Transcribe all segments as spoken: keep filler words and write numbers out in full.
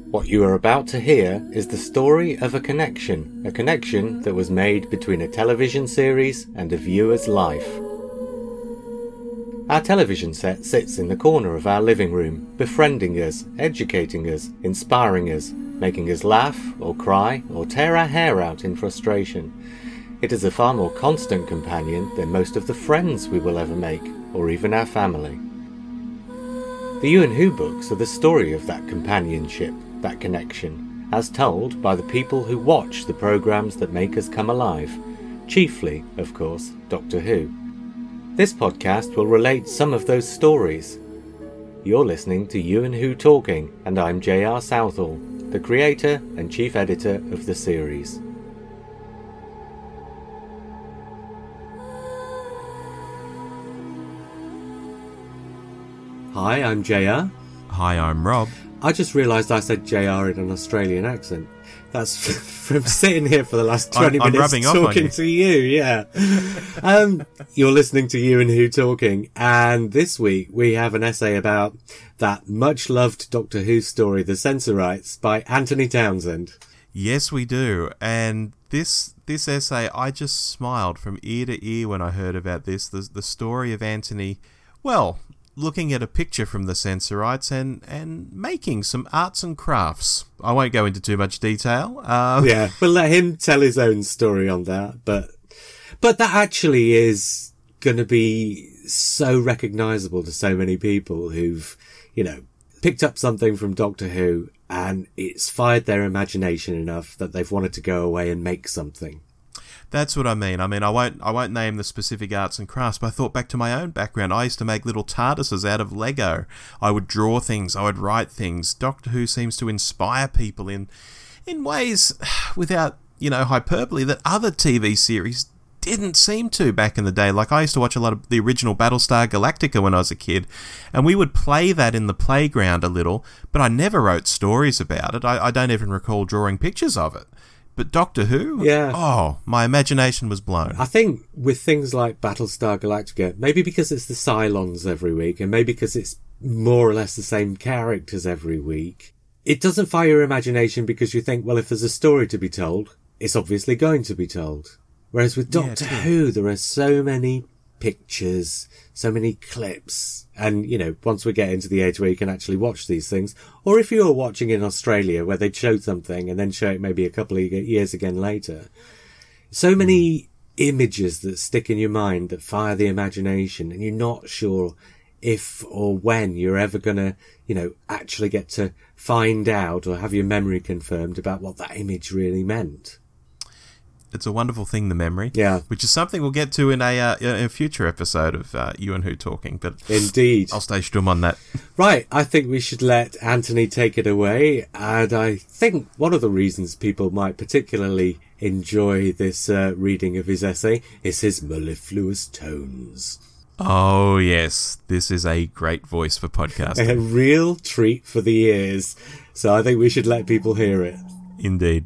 What you are about to hear is the story of a connection, a connection that was made between a television series and a viewer's life. Our television set sits in the corner of our living room, befriending us, educating us, inspiring us, making us laugh or cry or tear our hair out in frustration. It is a far more constant companion than most of the friends we will ever make, or even our family. The You and Who books are the story of that companionship, that connection, as told by the people who watch the programmes that make us come alive. Chiefly, of course, Doctor Who. This podcast will relate some of those stories. You're listening to You and Who Talking, and I'm J R Southall, the creator and chief editor of the series. Hi, I'm J R. Hi, I'm Rob. I just realised I said J R in an Australian accent. That's from sitting here for the last twenty I'm, minutes I'm talking you. to you, yeah. Um, you're listening to You and Who Talking, and this week we have an essay about that much-loved Doctor Who story, The Sensorites, by Anthony Townsend. Yes, we do. And this this essay, I just smiled from ear to ear when I heard about this. The, the story of Anthony, well, looking at a picture from the Sensorites and, and making some arts and crafts. I won't go into too much detail. Um, yeah, we'll let him tell his own story on that. But but that actually is going to be so recognisable to so many people who've, you know, picked up something from Doctor Who and it's fired their imagination enough that they've wanted to go away and make something. That's what I mean. I mean, I won't I won't name the specific arts and crafts, but I thought back to my own background. I used to make little TARDISes out of Lego. I would draw things. I would write things. Doctor Who seems to inspire people in in ways, without, you know, hyperbole, that other T V series didn't seem to back in the day. Like, I used to watch a lot of the original Battlestar Galactica when I was a kid, and we would play that in the playground a little, but I never wrote stories about it. I, I don't even recall drawing pictures of it. But Doctor Who? Yeah. Oh, my imagination was blown. I think with things like Battlestar Galactica, maybe because it's the Cylons every week, and maybe because it's more or less the same characters every week, it doesn't fire your imagination because you think, well, if there's a story to be told, it's obviously going to be told. Whereas with Doctor yeah, Who, there are so many pictures, so many clips, and, you know, once we get into the age where you can actually watch these things, or if you're watching in Australia where they'd show something and then show it maybe a couple of years again later, so many images that stick in your mind that fire the imagination, and you're not sure if or when you're ever going to, you know, actually get to find out or have your memory confirmed about what that image really meant. It's a wonderful thing, the memory. Yeah. Which is something we'll get to in a, uh, in a future episode of uh, You and Who Talking. But indeed. I'll stay strum on that. Right. I think we should let Anthony take it away. And I think one of the reasons people might particularly enjoy this uh, reading of his essay is his mellifluous tones. Oh, yes. This is a great voice for podcasting. A real treat for the ears. So I think we should let people hear it. Indeed.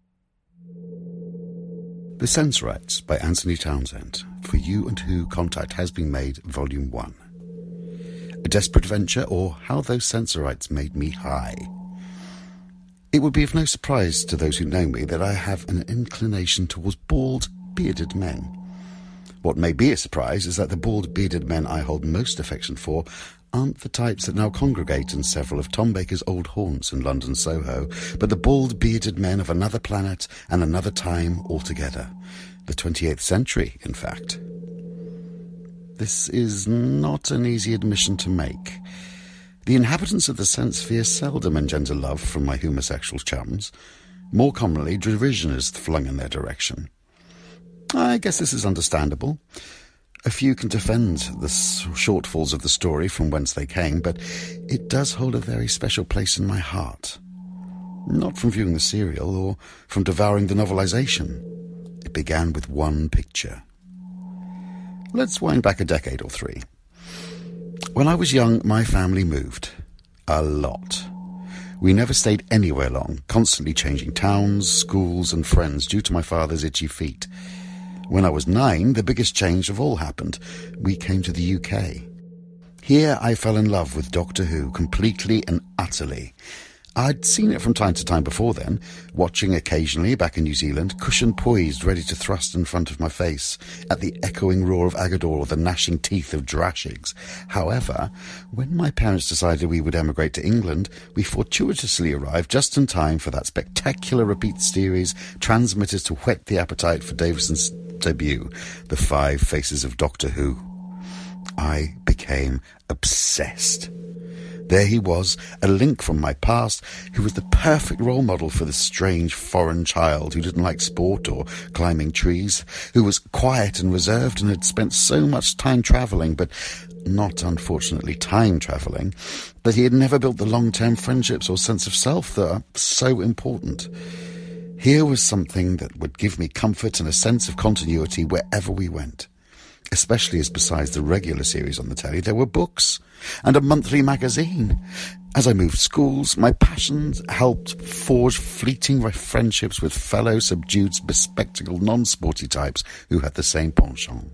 The Sensorites by Anthony Townsend. For You and Who Contact Has Been Made, Volume one. A Desperate Adventure, or How Those Sensorites Made Me High. It would be of no surprise to those who know me that I have an inclination towards bald, bearded men. What may be a surprise is that the bald, bearded men I hold most affection for aren't the types that now congregate in several of Tom Baker's old haunts in London Soho, but the bald, bearded men of another planet and another time altogether. The twenty-eighth century, in fact. This is not an easy admission to make. The inhabitants of the Senssphere seldom engender love from my homosexual chums. More commonly, derision is flung in their direction. I guess this is understandable. A few can defend the shortfalls of the story from whence they came, but it does hold a very special place in my heart. Not from viewing the serial or from devouring the novelization. It began with one picture. Let's wind back a decade or three. When I was young, my family moved. A lot. We never stayed anywhere long, constantly changing towns, schools, and friends due to my father's itchy feet. When I was nine, the biggest change of all happened. We came to the U K. Here I fell in love with Doctor Who completely and utterly. I'd seen it from time to time before then, watching occasionally back in New Zealand, cushion poised, ready to thrust in front of my face, at the echoing roar of Agador or the gnashing teeth of Drashigs. However, when my parents decided we would emigrate to England, we fortuitously arrived just in time for that spectacular repeat series transmitted to whet the appetite for Davison's debut, The Five Faces of Doctor Who. I became obsessed. There he was, a link from my past, who was the perfect role model for the strange foreign child who didn't like sport or climbing trees, who was quiet and reserved and had spent so much time travelling, but not, unfortunately, time travelling, that he had never built the long-term friendships or sense of self that are so important. Here was something that would give me comfort and a sense of continuity wherever we went. Especially as besides the regular series on the telly, there were books and a monthly magazine. As I moved schools, my passions helped forge fleeting friendships with fellow subdued, bespectacled, non-sporty types who had the same penchant.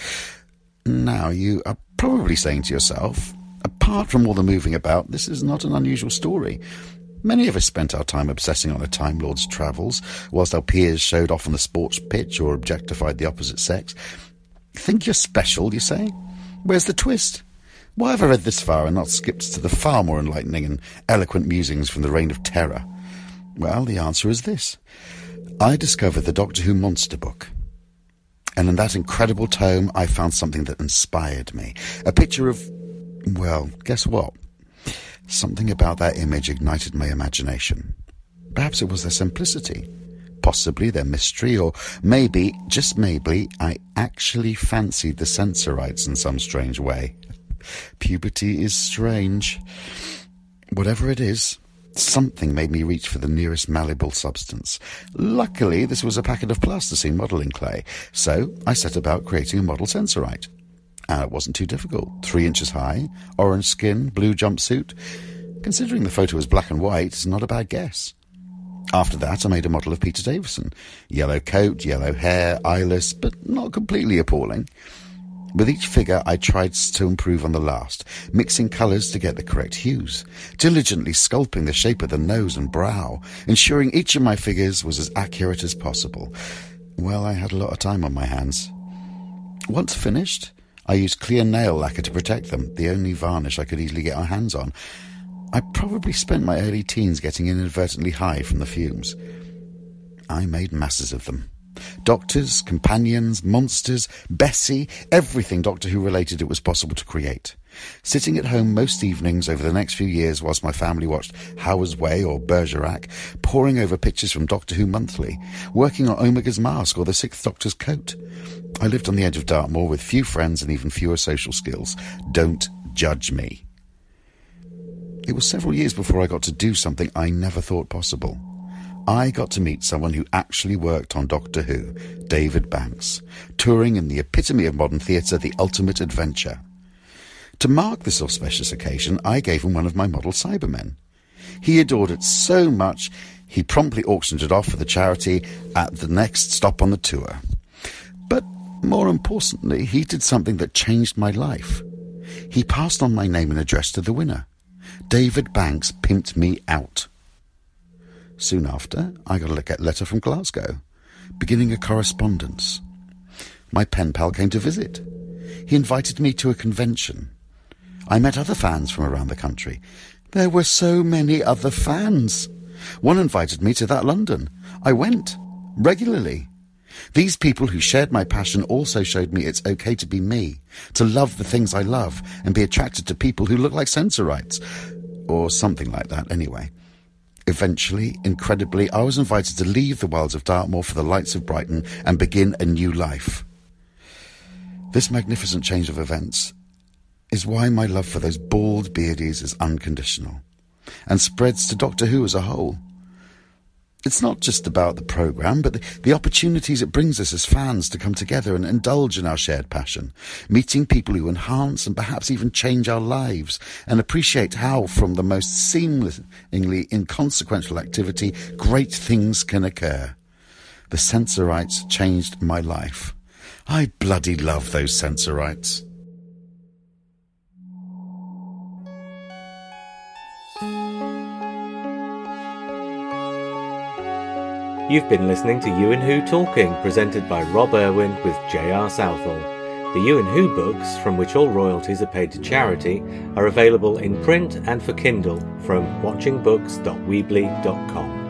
Now, you are probably saying to yourself, apart from all the moving about, this is not an unusual story. Many of us spent our time obsessing on a Time Lord's travels, whilst our peers showed off on the sports pitch or objectified the opposite sex. Think you're special, you say? Where's the twist? Why have I read this far and not skipped to the far more enlightening and eloquent musings from the Reign of Terror? Well, the answer is this. I discovered the Doctor Who Monster book. And in that incredible tome, I found something that inspired me. A picture of, well, guess what? Something about that image ignited my imagination. Perhaps it was their simplicity. Possibly their mystery, or maybe, just maybe, I actually fancied the Sensorites in some strange way. Puberty is strange. Whatever it is, something made me reach for the nearest malleable substance. Luckily, this was a packet of plasticine modelling clay, so I set about creating a model Sensorite. And it wasn't too difficult. Three inches high, orange skin, blue jumpsuit. Considering the photo was black and white, it's not a bad guess. After that, I made a model of Peter Davison. Yellow coat, yellow hair, eyeless, but not completely appalling. With each figure, I tried to improve on the last, mixing colours to get the correct hues, diligently sculpting the shape of the nose and brow, ensuring each of my figures was as accurate as possible. Well, I had a lot of time on my hands. Once finished, I used clear nail lacquer to protect them, the only varnish I could easily get my hands on. I probably spent my early teens getting inadvertently high from the fumes. I made masses of them. Doctors, companions, monsters, Bessie, everything Doctor Who related it was possible to create. Sitting at home most evenings over the next few years whilst my family watched Howard's Way or Bergerac, poring over pictures from Doctor Who Monthly, working on Omega's mask or the Sixth Doctor's coat. I lived on the edge of Dartmoor with few friends and even fewer social skills. Don't judge me. It was several years before I got to do something I never thought possible. I got to meet someone who actually worked on Doctor Who, David Banks, touring in the epitome of modern theatre, The Ultimate Adventure. To mark this auspicious occasion, I gave him one of my model Cybermen. He adored it so much, he promptly auctioned it off for the charity at the next stop on the tour. But more importantly, he did something that changed my life. He passed on my name and address to the winner. David Banks pimped me out. Soon after, I got a letter from Glasgow, beginning a correspondence. My pen pal came to visit. He invited me to a convention. I met other fans from around the country. There were so many other fans. One invited me to that London. I went, regularly. These people who shared my passion also showed me it's okay to be me, to love the things I love, and be attracted to people who look like Sensorites. Or something like that, anyway. Eventually, incredibly, I was invited to leave the wilds of Dartmoor for the lights of Brighton and begin a new life. This magnificent change of events is why my love for those bald beardies is unconditional, and spreads to Doctor Who as a whole. It's not just about the programme, but the, the opportunities it brings us as fans to come together and indulge in our shared passion, meeting people who enhance and perhaps even change our lives, and appreciate how, from the most seemingly inconsequential activity, great things can occur. The Sensorites changed my life. I bloody love those Sensorites. You've been listening to You and Who Talking, presented by Rob Irwin with J R Southall. The You and Who books, from which all royalties are paid to charity, are available in print and for Kindle from watching books dot weebly dot com.